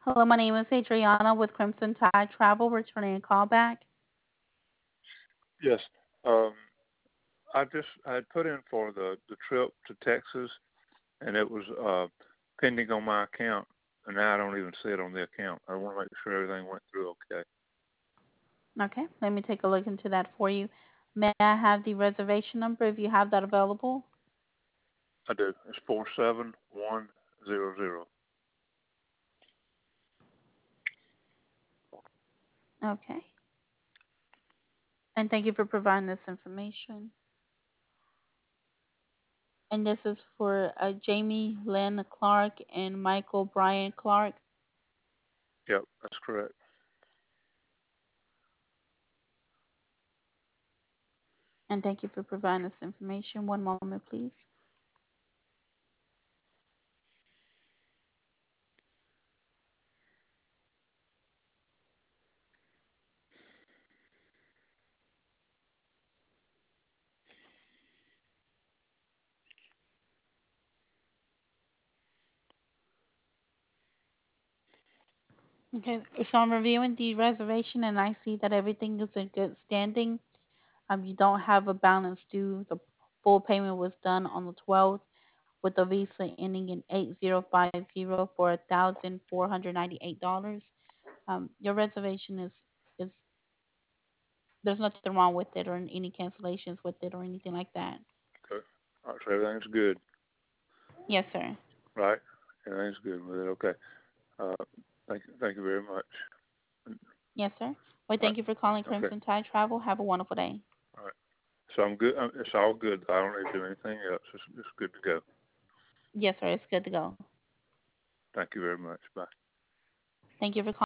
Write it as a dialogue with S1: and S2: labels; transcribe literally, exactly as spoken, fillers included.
S1: Hello, my name is Adriana with Crimson Tide Travel, returning a call back.
S2: Yes. Um, I just I had put in for the the trip to Texas, and it was uh, pending on my account, and now I don't even see it on the account. I want to make sure everything went through okay.
S1: Okay, let me take a look into that for you. May I have the reservation number if you have that available?
S2: I do. It's four seven one zero zero.
S1: Okay, and thank you for providing this information. And this is for uh, Jamie Lynn Clark and Michael Brian Clark.
S2: Yep, that's correct.
S1: And thank you for providing this information. One moment, please. Okay, so I'm reviewing the reservation and I see that everything is in good standing. Um, you don't have a balance due. The full payment was done on the twelfth with a Visa ending in eight zero five zero for one thousand four hundred ninety-eight dollars. Um, your reservation is is there's nothing wrong with it or any cancellations with it or anything like that.
S2: Okay. All right, so everything's good,
S1: Yes, sir.
S2: right? Everything's good with it. Okay. Uh, thank you. Thank you very much.
S1: Yes, sir. Well,
S2: All right.
S1: thank you for calling
S2: Okay.
S1: Crimson Tide Travel. Have a wonderful day.
S2: All right. So I'm good. um, It's all good. I don't need to do anything else. It's, it's good to go.
S1: Yes, sir. It's good to go.
S2: Thank you very much. Bye.
S1: Thank you for calling.